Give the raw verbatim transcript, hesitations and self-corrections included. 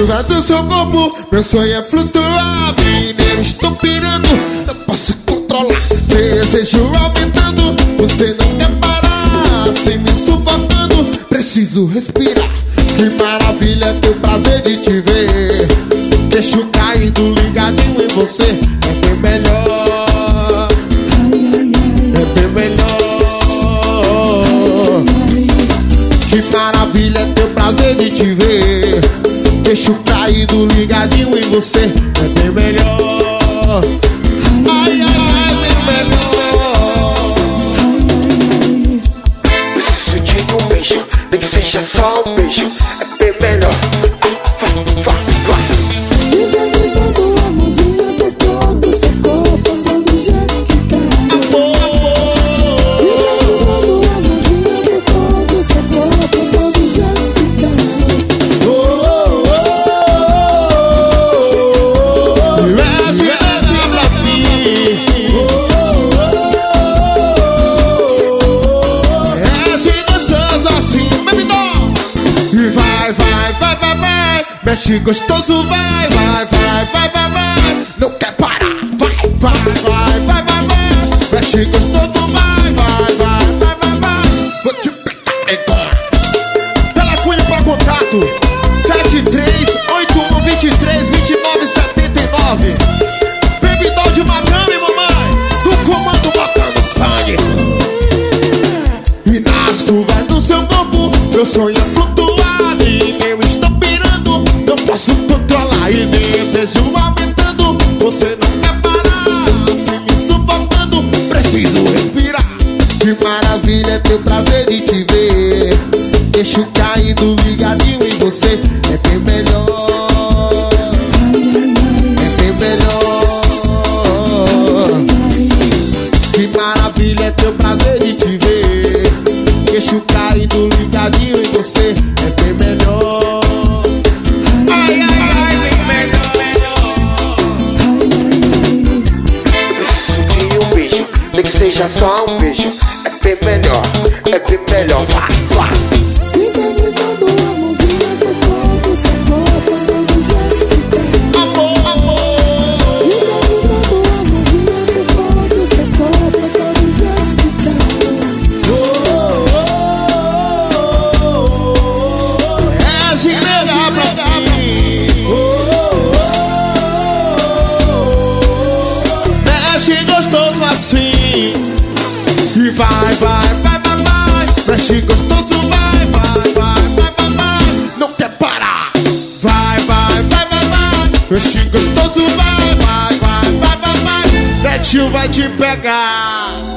curvas do seu corpo, meu sonho é flutuar. Menino, estou pirando, não posso controlar. Desejo aumentando, você não quer parar. Sem me sufocando, preciso respirar. Que maravilha ter o prazer de te ver. Deixo caído, ligadinho em você. É bem melhor, é bem melhor. Que maravilha ter o prazer de te ver. Deixo caído, ligadinho em você. É bem melhor. Ai, ai, ai, bem melhor. Preciso de um beijo, nem que seja só um beijo. É bem melhor. Idealizando a mãozinha por todo seu corpo, todo jeito que quer. Idealizando a mãozinha por todo seu corpo, todo jeito que quer. Oh, oh, oh, oh. Mexe, mexe pra mim. Oh, oh, oh. Mexe gostoso assim, baby doll. E vai, vai, vai, vai, vai. Mexe gostoso, vai, vai, vai, vai, vai, vai. Não quer parar, vai, vai, vai, vai, vai, vai. Mexe gostoso, vai, vai, vai, vai, vai, vai. Vou te pegar agora. Telefone pra contato sete três oito um dois três dois nove sete nove. Baby doll de madame, mamãe, do comando botando sangue. E nas curvas do seu corpo, meu sonho é flutuar. E eu estou pirando, não posso controlar. E desejo aumentando, você não quer parar. Se me sufocando, preciso respirar. Que maravilha ter o prazer de te ver. Deixo caído, ligadinho em você. É bem melhor, é bem melhor. Que maravilha ter o prazer de te ver. Deixo caído, ligadinho em você. É bem melhor. Ai, ai, ai, bem melhor, Preciso de um beijo, nem que seja só um beijo. É bem melhor, é bem melhor. Vá, vá. Idealizando a mãozinha por todo seu corpo, todo jeito que quer. amor, amor. Idealizando a mãozinha por todo seu corpo, todo jeito que quer. Oh, oh, oh, oh. É assim mesmo pra mim. Oh, oh, oh. Mexe gostoso assim. E vai, vai, vai, vai, vai. Mexe gostoso, vai, vai, vai, vai, vai, vai. Não quer parar. Vai, vai, vai, vai, vai. Mexe gostoso, vai, vai, vai, vai, vai, vai. Netinho vai te pegar.